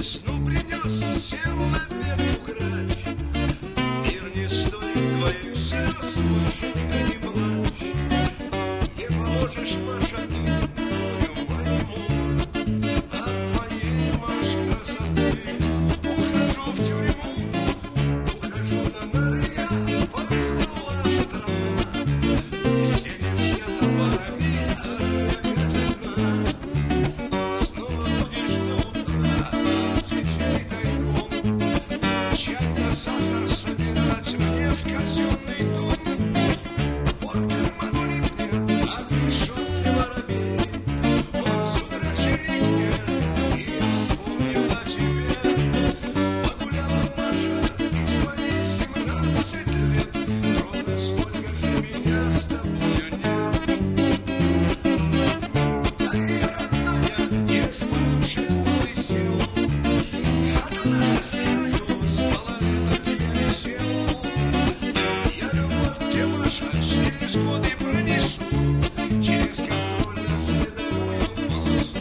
весну принес, сел на ветку грач. Мир не стоит твоих слез, Машенька, не плачь. Не поможешь, Маша, ты горю моему от твоей, Маш, красоты. Ухожу в тюрьму, ухожу на нары я, ползла страна. Все девчата парами, а ты опять одна. Снова будешь до утра от детей тайком чай да сахар собирать мне в казенный дом. Вор карману липнет от решетки воробей. Он с утра чирикнет, и я вспомнил о тебе. Погуляла Маша, ты свои 17 лет. Ровно столько же меня с тобою нет. Да и родная, не спать полысел. Хата наша с краю спала, так я висел. Я любовь тебе, Маша, через годы пронесу, через контрольно-следовую полосу.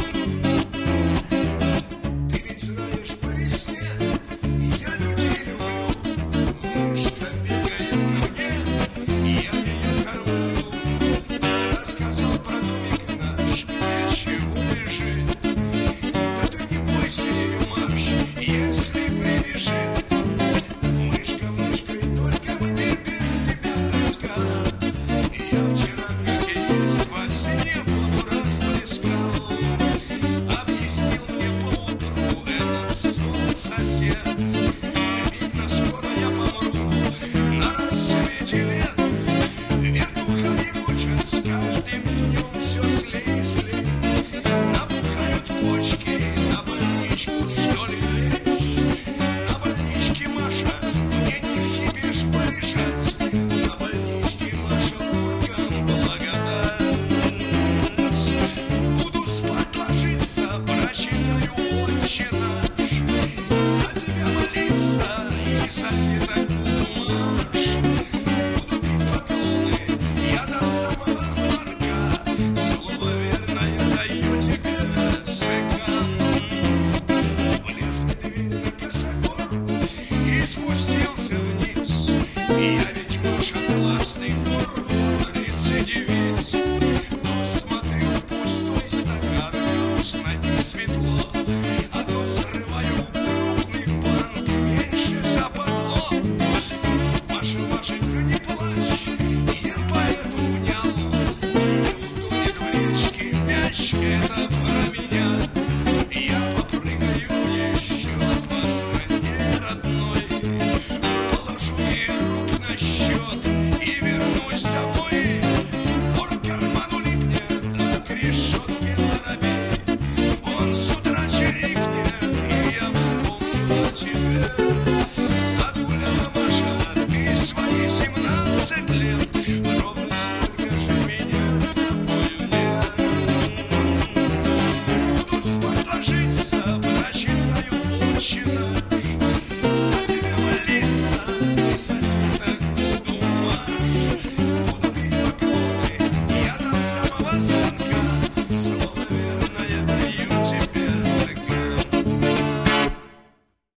Ты ведь знаешь, по весне я людей люблю. Мышка бегает ко мне, я ее кормлю. Рассказал про домик наш, нечего бежит. Да ты не бойся ее, Маш, если прибежит. Мышка, мышкой, только мне без тебя тоска. Я вчера, как и есть, во сне воду расплескал. Объяснил мне поутру этот сон сосед. Видно, скоро я помру на расцвете лет. Вертухаи мучат с каждым днем все злей и злей. Набухают почки, на больничку, что ли, лечь? На больничке, Маша, мне не в хибишь полежать. На больничке, Маша, бурган, благодать. Буду спать ложиться, прочитаю «Отче наш». За тебя молиться и за деток буду, Маш. Буду бить поклоны я до самого звонка. Слово верное даю тебе, ЖК. Влез в медведь на косогор и спустился вниз. Я ведь, Маша, классный вор, рецидивист. Но смотрю в пустой стакан, грустно и светло. А то срываю крупный банк, меньше западло. Маша, Машенька, не плачь, я поэту внял. Утонет в речке мяч, это про меня. Я попрыгаю еще по стране родной. Положу ей рук на счет и вернусь домой.